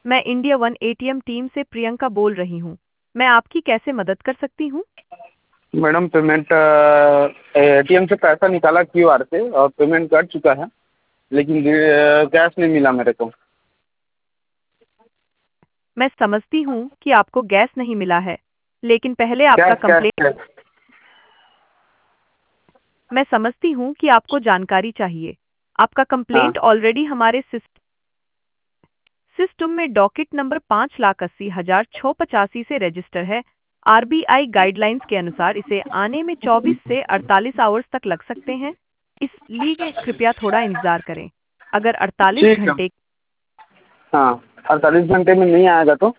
मैं India one ATM team से प्रियंका बोल रही हूँ। मैं आपकी कैसे मदद कर सकती हूँ? मैडम पेमेंट एटीएम से पैसा निकाला क्यूआर से और पेमेंट कट चुका है, लेकिन कैश नहीं मिला मेरे को। मैं समझती हूँ कि आपको गैस नहीं मिला है, लेकिन पहले आपका कैश कैश कंप्लेंट। कैश। मैं समझती हूँ कि आपको जानकारी चाहिए। आपका हाँ। कंप्लेंट ऑलरेडी हमारे सिस्टम में डॉकेट नंबर 5,80,685 से रजिस्टर है। आरबीआई गाइडलाइंस के अनुसार इसे आने में 24 से 48 आवर्स तक लग सकते हैं, इसलिए कृपया थोड़ा इंतजार करें। अगर 48 ठीक है। घंटे हाँ, 48 घंटे में नहीं आएगा तो?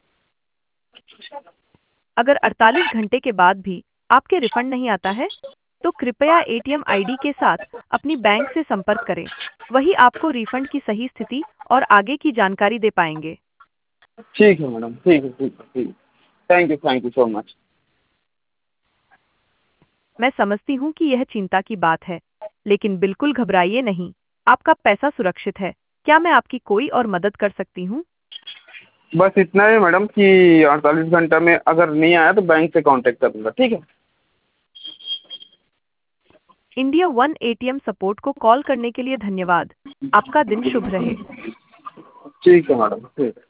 अगर 48 घंटे के बाद भी आपके रिफंड नहीं आता है, तो कृपया एटीएम आईडी के साथ अपनी बैंक से संपर्क करें। वही आपको रिफंड की सही स्थिति और आगे की जानकारी दे पाएंगे। ठीक है मैडम, ठीक है ठीक है ठीक है। Thank you so much. मैं समझती हूँ कि यह चिंता की बात है, लेकिन बिल्कुल घबराइए नहीं। आपका पैसा सुरक्षित है। क्या मैं आपकी कोई और मदद कर सकती हूँ? बस इतना ही मैडम कि 48 घंटा में अगर नहीं आया तो बैंक से कांटेक्ट करूँगा, ठीक है? इंडिया वन एटीएम सपोर्ट को कॉल करने के लिए धन्यवाद। आपका दिन शुभ रहे। ठीक है मैडम, ठीक है।